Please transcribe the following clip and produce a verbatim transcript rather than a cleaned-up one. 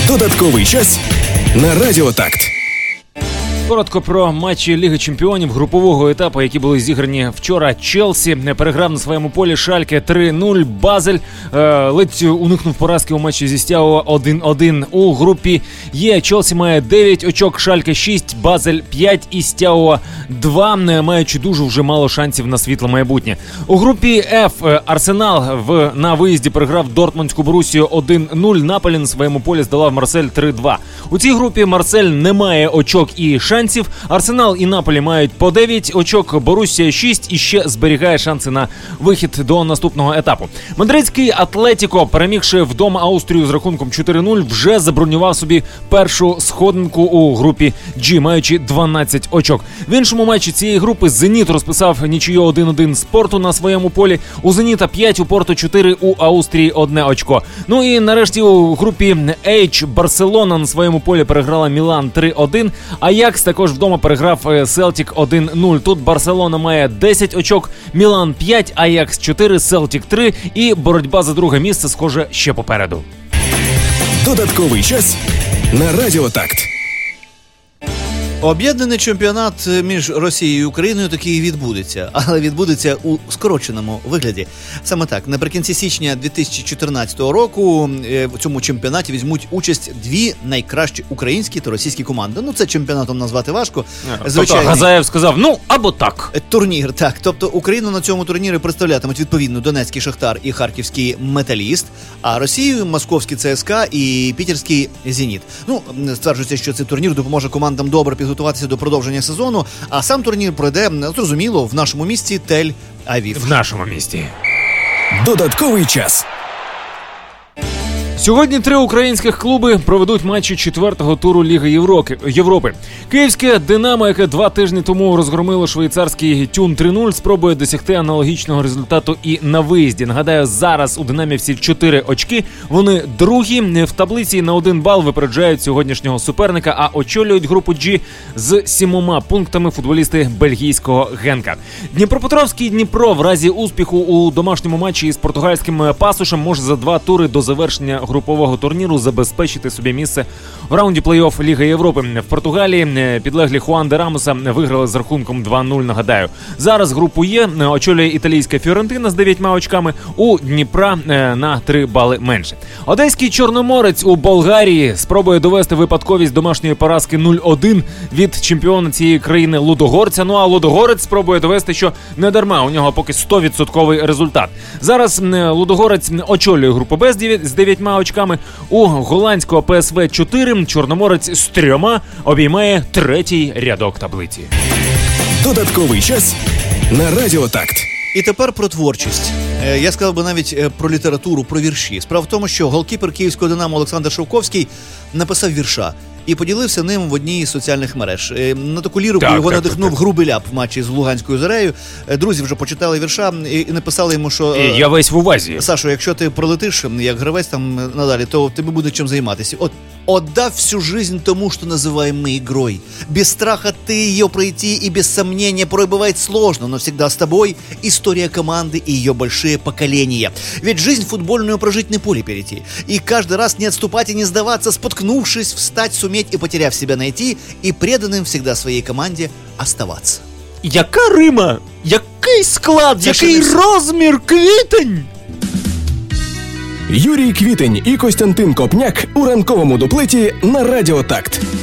Додатковий час на Радіо Такт. Коротко про матчі Ліги Чемпіонів групового етапу, які були зіграні вчора. Челсі переграв на своєму полі Шальке три нуль. Базель е, ледь уникнув поразки у матчі зі Стяуа один один. У групі Є Челсі має дев'ять очок, Шальке шість, Базель п'ять і Стяуа два, маючи дуже вже мало шансів на світле майбутнє. У групі Ф Арсенал в, на виїзді переграв Дортмундську Борусію один нуль. Наполі на своєму полі здолав Марсель три два. У цій групі Марсель не має очок і шансів. Арсенал і Наполі мають по дев'ять очок, Борусія шість і ще зберігає шанси на вихід до наступного етапу. Мадридський Атлетіко, перемігши вдома Австрію з рахунком чотири нуль, вже забронював собі першу сходинку у групі G, маючи дванадцять очок. В іншому матчі цієї групи Зеніт розписав нічию один один з Порту на своєму полі. У Зеніта п'ять, у Порту чотири, у Австрії одне очко. Ну і нарешті у групі H Барселона на своєму полі переграла Мілан три один. Аякс також вдома переграв Селтік один нуль. Тут Барселона має десять очок, Мілан п'ять, Аякс чотири, Селтік три і боротьба за друге місце, схоже, ще попереду. Додатковий час на Радіо Такт. Об'єднаний чемпіонат між Росією і Україною таки і відбудеться, але відбудеться у скороченому вигляді. Саме так, наприкінці січня дві тисячі чотирнадцятого року в цьому чемпіонаті візьмуть участь дві найкращі українські та російські команди. Ну, це чемпіонатом назвати важко. Звичайно. Тобто Газаєв сказав, ну, або так. Турнір, так. Тобто Україну на цьому турнірі представлятимуть відповідно Донецький Шахтар і Харківський Металіст, а Росію Московський ЦСКА і Пітерський Зеніт. Ну, стверджується, що цей турнір допоможе командам добре підготуватися до продовження сезону, а сам турнір пройде, зрозуміло, в нашому місті Тель-Авів. В нашому місті. Додатковий час. Сьогодні три українських клуби проведуть матчі четвертого туру Ліги Європи. Київське «Динамо», яке два тижні тому розгромило швейцарський Тюн три нуль, спробує досягти аналогічного результату і на виїзді. Нагадаю, зараз у «Динамівців» чотири очки. Вони другі в таблиці, на один бал випереджають сьогоднішнього суперника, а очолюють групу G з сімома пунктами футболісти бельгійського «Генка». Дніпропетровський «Дніпро» в разі успіху у домашньому матчі із португальським «Пасушем» може за два тури до завершення групового турніру забезпечити собі місце в раунді плей-офф Ліги Європи. В Португалії підлеглі Хуан де Рамоса виграли з рахунком два нуль, нагадаю. Зараз групу Є очолює італійська Фіорентина з дев'ятьма очками, у Дніпра на три бали менше. Одеський Чорноморець у Болгарії спробує довести випадковість домашньої поразки нуль один від чемпіона цієї країни Лудогорця. Ну а Лудогорець спробує довести, що не дарма, у нього поки сто відсотків результат. Зараз Лудогорець очолює групу Б з дев'ятьма очками. У голландського Пе Ес Ве чотири, Чорноморець з трьома обіймає третій рядок таблиці. Додатковий час на Радіо Такт. І тепер про творчість. Я сказав би навіть про літературу, про вірші. Справа в тому, що голкіпер київського «Динамо» Олександр Шовковський написав вірша і поділився ним в одній із соціальних мереж. На таку лірику так, його так, надихнув так, так. грубий ляп в матчі з Луганською Зорею. Друзі вже почитали вірша і написали йому, що... І я весь в увазі. Сашо, якщо ти пролетиш, як гравець там надалі, то тобі буде чим займатися. От, отдав всю жизнь тому, что называем мы игрой. Без страха ты ее пройти и без сомнения порой бывает сложно, но всегда с тобой история команды и ее большие поколения. Ведь жизнь футбольную прожить на поле перейти. И каждый раз не отступать и не сдаваться, споткнувшись, встать, суметь и потеряв себя найти, и преданным всегда своей команде оставаться. Яка рима? Який склад? Це який не... розмір? Квітень? Юрій Квітень і Костянтин Копняк у ранковому дуплеті на Радіо Такт.